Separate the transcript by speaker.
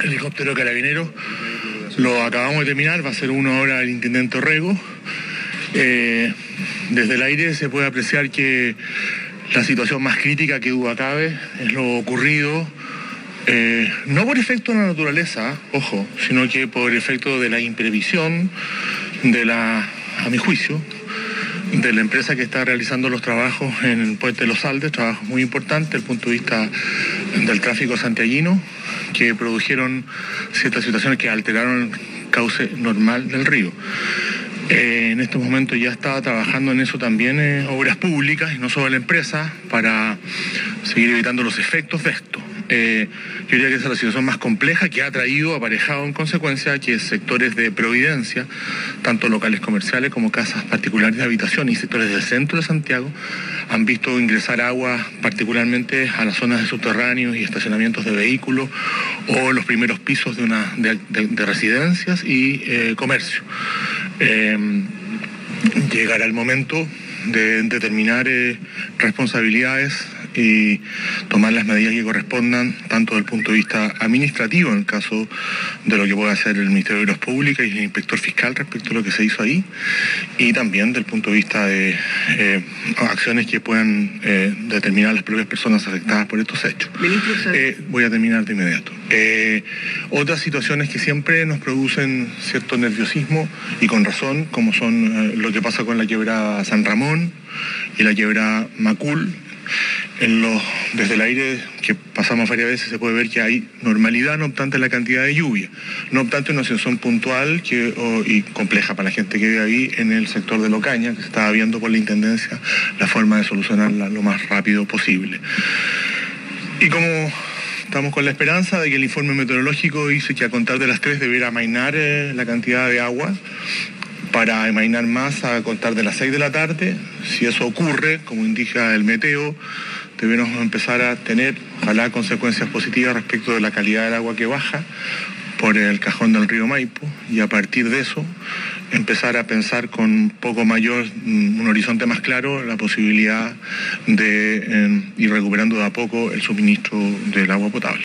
Speaker 1: helicóptero carabinero. Lo acabamos de terminar, va a ser 1 hora el intendente Orrego. Desde el aire se puede apreciar que la situación más crítica que duda cabe es lo ocurrido, no por efecto de la naturaleza, ojo, sino que por efecto de la imprevisión a mi juicio, de la empresa que está realizando los trabajos en el puente de Los Aldes, trabajos muy importantes desde el punto de vista del tráfico santiaguino, que produjeron ciertas situaciones que alteraron el cauce normal del río. En estos momentos ya está trabajando en eso también Obras Públicas, y no solo la empresa, para seguir evitando los efectos de esto. Yo diría que esa es la situación más compleja que ha traído aparejado en consecuencia que sectores de Providencia, tanto locales comerciales como casas particulares de habitación y sectores del centro de Santiago, han visto ingresar agua particularmente a las zonas de subterráneos y estacionamientos de vehículos o los primeros pisos de residencias y comercio. Llegará el momento de determinar responsabilidades y tomar las medidas que correspondan, tanto desde el punto de vista administrativo, en el caso de lo que puede hacer el Ministerio de Obras Públicas y el inspector fiscal respecto a lo que se hizo ahí, y también desde el punto de vista de acciones que puedan determinar las propias personas afectadas por estos hechos. Voy a terminar de inmediato. Otras situaciones que siempre nos producen cierto nerviosismo, y con razón, como son lo que pasa con la quebrada San Ramón y la quebrada Macul. Desde el aire que pasamos varias veces se puede ver que hay normalidad, no obstante la cantidad de lluvia, no obstante una situación puntual y compleja para la gente que vive ahí en el sector de Locaña, que se estaba viendo por la Intendencia la forma de solucionarla lo más rápido posible. Y como estamos con la esperanza de que el informe meteorológico dice que a contar de las 3 deberá amainar la cantidad de agua, para amainar más a contar de las 6 de la tarde. Si eso ocurre, como indica el meteo, debemos empezar a tener, ojalá, consecuencias positivas respecto de la calidad del agua que baja por el cajón del río Maipo, y a partir de eso empezar a pensar con un poco mayor, un horizonte más claro, la posibilidad de ir recuperando de a poco el suministro del agua potable.